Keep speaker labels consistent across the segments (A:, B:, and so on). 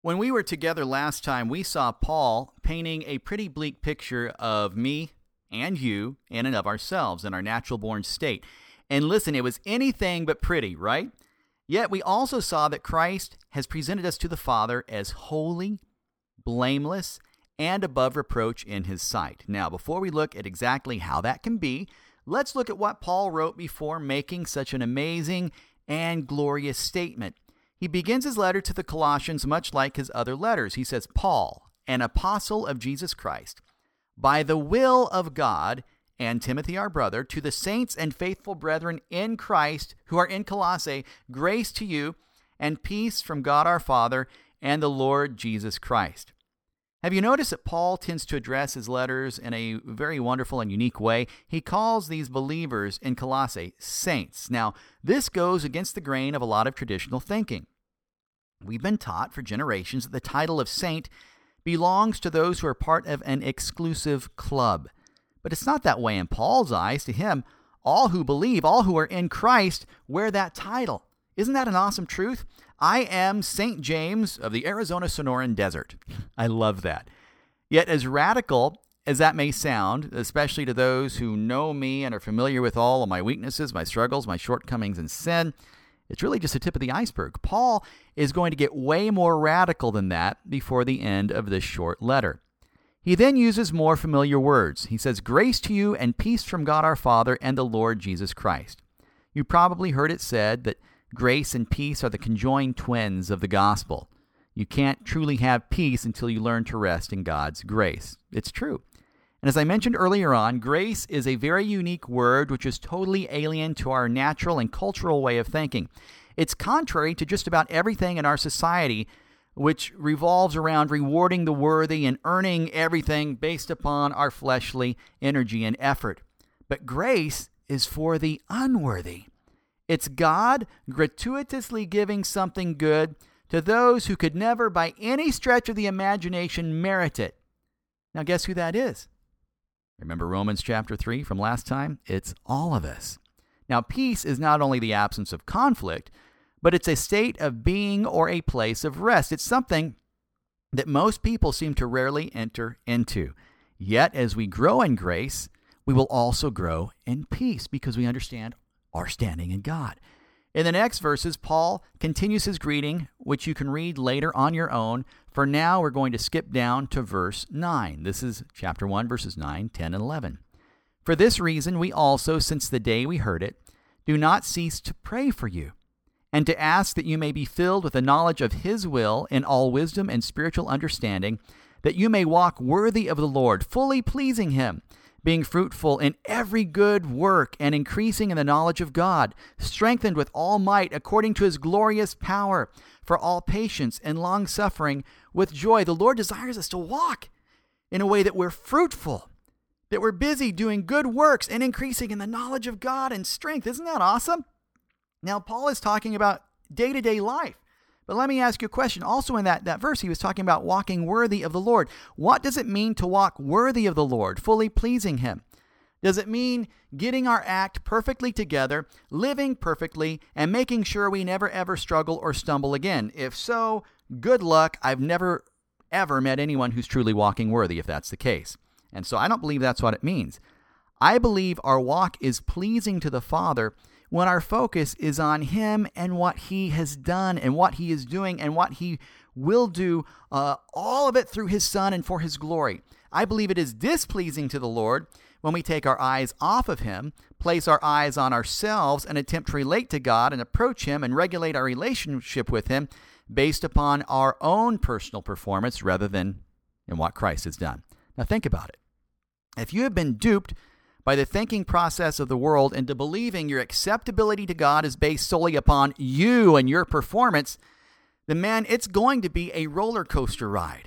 A: When we were together last time, we saw Paul painting a pretty bleak picture of me and you in and of ourselves in our natural born state. And listen, it was anything but pretty, right? Yet we also saw that Christ has presented us to the Father as holy, blameless, and above reproach in his sight. Now, before we look at exactly how that can be, let's look at what Paul wrote before making such an amazing and glorious statement. He begins his letter to the Colossians much like his other letters. He says, Paul, an apostle of Jesus Christ, by the will of God, and Timothy our brother, to the saints and faithful brethren in Christ who are in Colossae, grace to you and peace from God our Father and the Lord Jesus Christ. Have you noticed that Paul tends to address his letters in a very wonderful and unique way? He calls these believers in Colossae saints. Now, this goes against the grain of a lot of traditional thinking. We've been taught for generations that the title of saint belongs to those who are part of an exclusive club. But it's not that way in Paul's eyes. To him, all who believe, all who are in Christ, wear that title. Isn't that an awesome truth? I am St. James of the Arizona Sonoran Desert. I love that. Yet as radical as that may sound, especially to those who know me and are familiar with all of my weaknesses, my struggles, my shortcomings, and sin, it's really just the tip of the iceberg. Paul is going to get way more radical than that before the end of this short letter. He then uses more familiar words. He says, grace to you and peace from God our Father and the Lord Jesus Christ. You probably heard it said that grace and peace are the conjoined twins of the gospel. You can't truly have peace until you learn to rest in God's grace. It's true. And as I mentioned earlier on, grace is a very unique word which is totally alien to our natural and cultural way of thinking. It's contrary to just about everything in our society, which revolves around rewarding the worthy and earning everything based upon our fleshly energy and effort. But grace is for the unworthy. It's God gratuitously giving something good to those who could never by any stretch of the imagination merit it. Now guess who that is? Remember Romans chapter 3 from last time? It's all of us. Now peace is not only the absence of conflict, but it's a state of being or a place of rest. It's something that most people seem to rarely enter into. Yet as we grow in grace, we will also grow in peace because we understand our standing in God. In the next verses, Paul continues his greeting, which you can read later on your own. For now, we're going to skip down to verse 9. This is chapter 1, verses 9, 10, and 11. For this reason, we also, since the day we heard it, do not cease to pray for you, and to ask that you may be filled with the knowledge of his will in all wisdom and spiritual understanding, that you may walk worthy of the Lord, fully pleasing him, being fruitful in every good work and increasing in the knowledge of God, strengthened with all might according to his glorious power, for all patience and long-suffering with joy. The Lord desires us to walk in a way that we're fruitful, that we're busy doing good works and increasing in the knowledge of God and strength. Isn't that awesome? Now, Paul is talking about day-to-day life. But let me ask you a question. Also in that verse, he was talking about walking worthy of the Lord. What does it mean to walk worthy of the Lord, fully pleasing him? Does it mean getting our act perfectly together, living perfectly, and making sure we never ever struggle or stumble again? If so, good luck. I've never ever met anyone who's truly walking worthy if that's the case. And so I don't believe that's what it means. I believe our walk is pleasing to the Father when our focus is on him and what he has done and what he is doing and what he will do, all of it through his Son and for his glory. I believe it is displeasing to the Lord when we take our eyes off of him, place our eyes on ourselves, and attempt to relate to God and approach him and regulate our relationship with him based upon our own personal performance rather than in what Christ has done. Now think about it. If you have been duped by the thinking process of the world into believing your acceptability to God is based solely upon you and your performance, then man, it's going to be a roller coaster ride.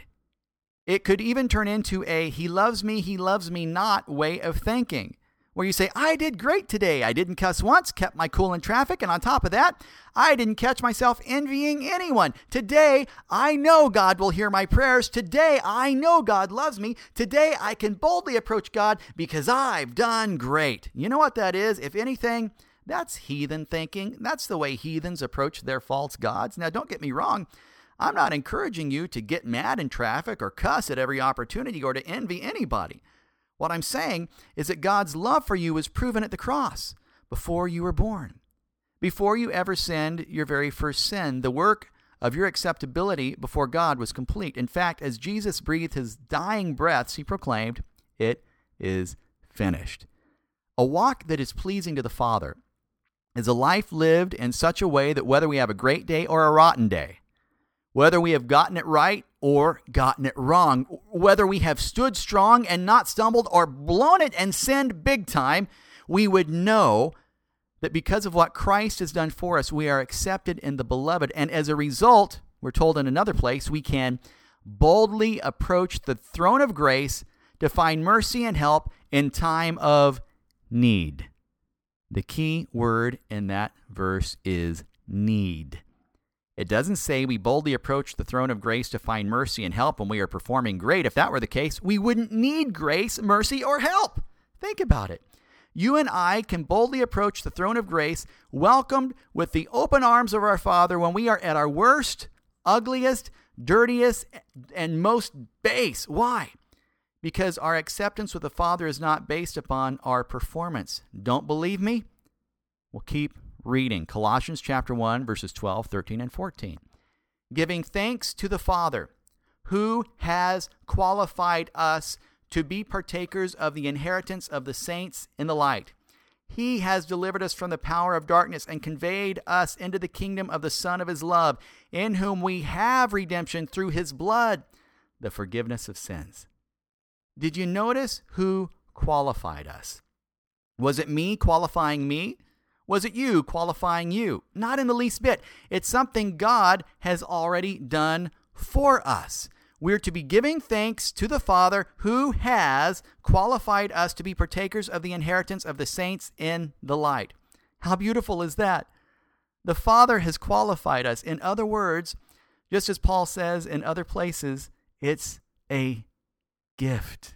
A: It could even turn into a he loves me not way of thinking, where you say, I did great today. I didn't cuss once, kept my cool in traffic, and on top of that, I didn't catch myself envying anyone. Today, I know God will hear my prayers. Today, I know God loves me. Today, I can boldly approach God because I've done great. You know what that is? If anything, that's heathen thinking. That's the way heathens approach their false gods. Now, don't get me wrong. I'm not encouraging you to get mad in traffic or cuss at every opportunity or to envy anybody. What I'm saying is that God's love for you was proven at the cross before you were born. Before you ever sinned your very first sin, the work of your acceptability before God was complete. In fact, as Jesus breathed his dying breaths, he proclaimed, "It is finished." A walk that is pleasing to the Father is a life lived in such a way that whether we have a great day or a rotten day, whether we have gotten it right or gotten it wrong, whether we have stood strong and not stumbled or blown it and sinned big time, we would know that because of what Christ has done for us, we are accepted in the Beloved. And as a result, we're told in another place, we can boldly approach the throne of grace to find mercy and help in time of need. The key word in that verse is need. It doesn't say we boldly approach the throne of grace to find mercy and help when we are performing great. If that were the case, we wouldn't need grace, mercy, or help. Think about it. You and I can boldly approach the throne of grace, welcomed with the open arms of our Father when we are at our worst, ugliest, dirtiest, and most base. Why? Because our acceptance with the Father is not based upon our performance. Don't believe me? Well, keep reading. Colossians chapter 1, verses 12, 13, and 14. Giving thanks to the Father, who has qualified us to be partakers of the inheritance of the saints in the light. He has delivered us from the power of darkness and conveyed us into the kingdom of the Son of his love, in whom we have redemption through his blood, the forgiveness of sins. Did you notice who qualified us? Was it me qualifying me? Was it you qualifying you? Not in the least bit. It's something God has already done for us. We're to be giving thanks to the Father who has qualified us to be partakers of the inheritance of the saints in the light. How beautiful is that? The Father has qualified us. In other words, just as Paul says in other places, it's a gift.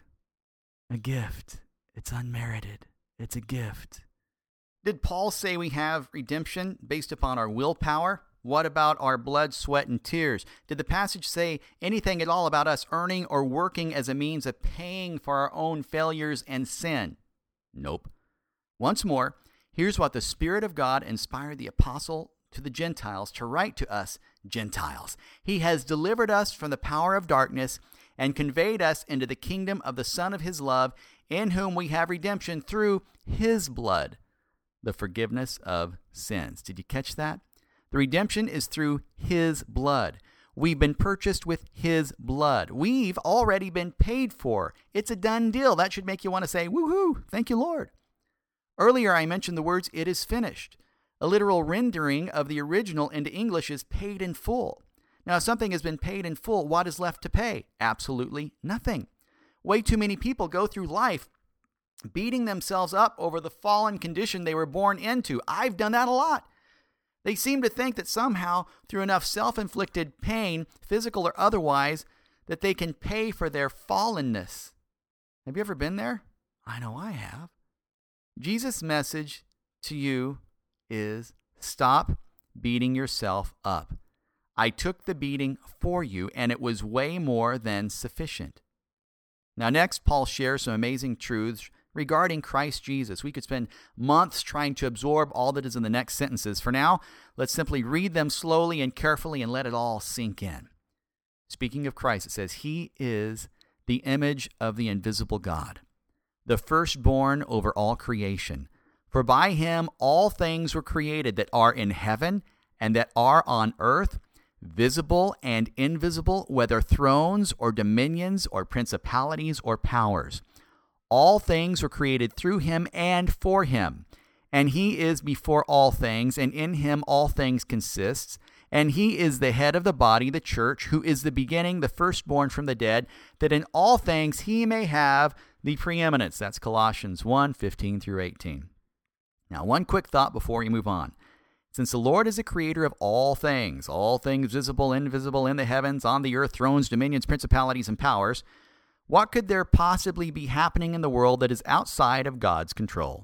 A: A gift. It's unmerited. It's a gift. Did Paul say we have redemption based upon our willpower? What about our blood, sweat, and tears? Did the passage say anything at all about us earning or working as a means of paying for our own failures and sin? Nope. Once more, here's what the Spirit of God inspired the apostle to the Gentiles to write to us, Gentiles. He has delivered us from the power of darkness and conveyed us into the kingdom of the Son of his love, in whom we have redemption through his blood, the forgiveness of sins. Did you catch that? The redemption is through his blood. We've been purchased with his blood. We've already been paid for. It's a done deal. That should make you want to say, woohoo, thank you, Lord. Earlier, I mentioned the words, "it is finished." A literal rendering of the original into English is paid in full. Now, if something has been paid in full, what is left to pay? Absolutely nothing. Way too many people go through life beating themselves up over the fallen condition they were born into. I've done that a lot. They seem to think that somehow, through enough self-inflicted pain, physical or otherwise, that they can pay for their fallenness. Have you ever been there? I know I have. Jesus' message to you is stop beating yourself up. I took the beating for you, and it was way more than sufficient. Now, next, Paul shares some amazing truths regarding Christ Jesus. We could spend months trying to absorb all that is in the next sentences. For now, let's simply read them slowly and carefully and let it all sink in. Speaking of Christ, it says, He is the image of the invisible God, the firstborn over all creation. For by him all things were created that are in heaven and that are on earth, visible and invisible, whether thrones or dominions or principalities or powers. All things were created through him and for him. And he is before all things, and in him all things consists. And he is the head of the body, the church, who is the beginning, the firstborn from the dead, that in all things he may have the preeminence. That's Colossians 1, 15 through 18. Now, one quick thought before we move on. Since the Lord is the creator of all things visible, invisible, in the heavens, on the earth, thrones, dominions, principalities, and powers, what could there possibly be happening in the world that is outside of God's control?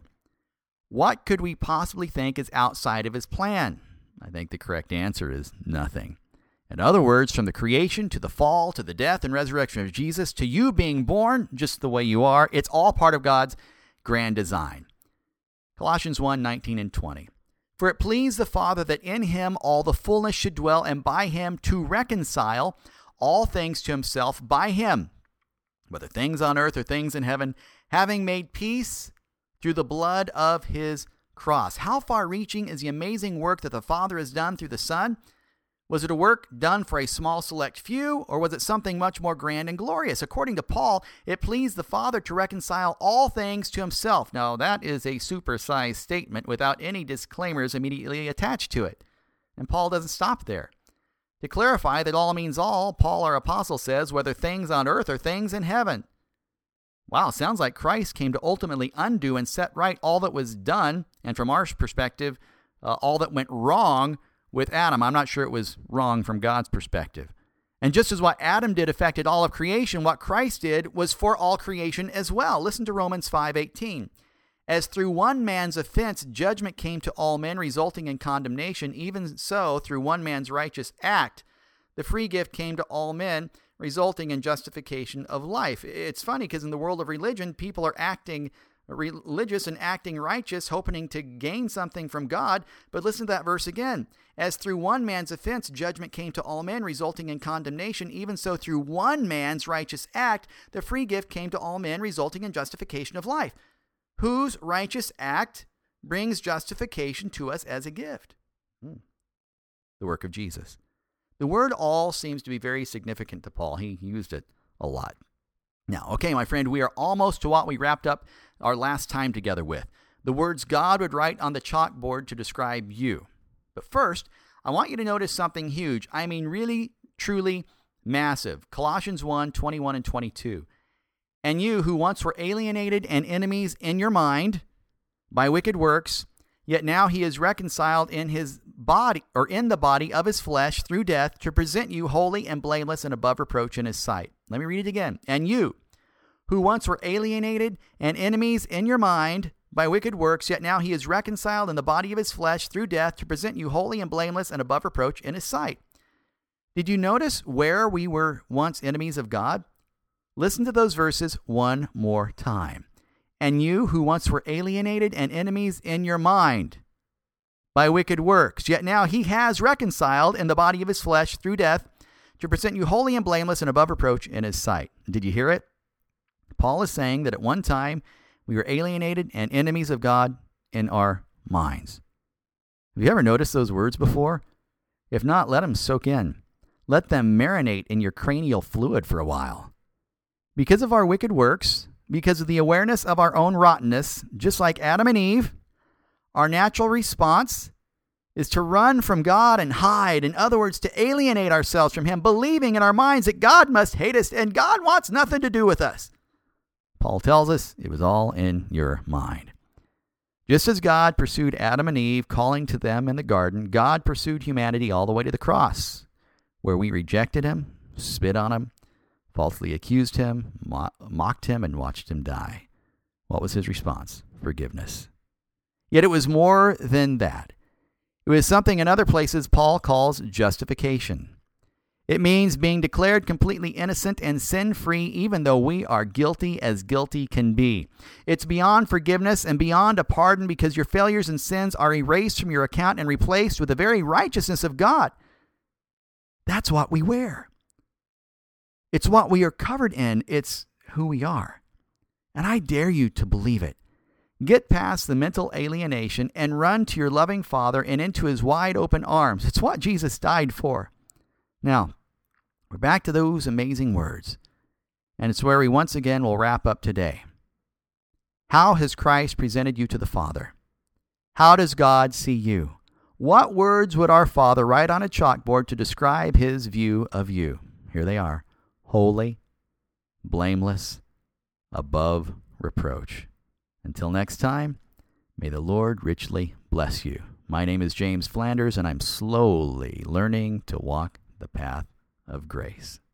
A: What could we possibly think is outside of his plan? I think the correct answer is nothing. In other words, from the creation to the fall to the death and resurrection of Jesus to you being born just the way you are, it's all part of God's grand design. Colossians 1:19 and 20. For it pleased the Father that in him all the fullness should dwell, and by him to reconcile all things to himself by him, whether things on earth or things in heaven, having made peace through the blood of his cross. How far-reaching is the amazing work that the Father has done through the Son? Was it a work done for a small select few, or was it something much more grand and glorious? According to Paul, it pleased the Father to reconcile all things to himself. Now, that is a supersized statement without any disclaimers immediately attached to it. And Paul doesn't stop there. To clarify that all means all, Paul, our apostle, says, whether things on earth or things in heaven. Wow, sounds like Christ came to ultimately undo and set right all that was done, and from our perspective, all that went wrong with Adam. I'm not sure it was wrong from God's perspective. And just as what Adam did affected all of creation, what Christ did was for all creation as well. Listen to Romans 5:18. As through one man's offense, judgment came to all men, resulting in condemnation, even so, through one man's righteous act, the free gift came to all men, resulting in justification of life. It's funny because in the world of religion, people are acting religious and acting righteous, hoping to gain something from God. But listen to that verse again. As through one man's offense, judgment came to all men, resulting in condemnation, even so through one man's righteous act, the free gift came to all men, resulting in justification of life. Whose righteous act brings justification to us as a gift? The work of Jesus. The word all seems to be very significant to Paul. He used it a lot. Now, okay, my friend, we are almost to what we wrapped up our last time together with. The words God would write on the chalkboard to describe you. But first, I want you to notice something huge. I mean, really, truly massive. Colossians 1:21 and 22. And you who once were alienated and enemies in your mind by wicked works, yet now he is reconciled in his body, or in the body of his flesh through death, to present you holy and blameless and above reproach in his sight. Let me read it again. And you who once were alienated and enemies in your mind by wicked works, yet now he is reconciled in the body of his flesh through death, to present you holy and blameless and above reproach in his sight. Did you notice where we were once enemies of God? Listen to those verses one more time. And you who once were alienated and enemies in your mind by wicked works, yet now he has reconciled in the body of his flesh through death, to present you holy and blameless and above reproach in his sight. Did you hear it? Paul is saying that at one time we were alienated and enemies of God in our minds. Have you ever noticed those words before? If not, let them soak in. Let them marinate in your cranial fluid for a while. Because of our wicked works, because of the awareness of our own rottenness, just like Adam and Eve, our natural response is to run from God and hide. In other words, to alienate ourselves from him, believing in our minds that God must hate us and God wants nothing to do with us. Paul tells us it was all in your mind. Just as God pursued Adam and Eve, calling to them in the garden, God pursued humanity all the way to the cross, where we rejected him, spit on him, falsely accused him, mocked him, and watched him die. What was his response? Forgiveness. Yet it was more than that. It was something in other places Paul calls justification. It means being declared completely innocent and sin-free, even though we are guilty as guilty can be. It's beyond forgiveness and beyond a pardon, because your failures and sins are erased from your account and replaced with the very righteousness of God. That's what we wear. It's what we are covered in. It's who we are. And I dare you to believe it. Get past the mental alienation and run to your loving Father and into his wide open arms. It's what Jesus died for. Now, we're back to those amazing words. And it's where we once again will wrap up today. How has Christ presented you to the Father? How does God see you? What words would our Father write on a chalkboard to describe his view of you? Here they are. Holy, blameless, above reproach. Until next time, may the Lord richly bless you. My name is James Flanders, and I'm slowly learning to walk the path of grace.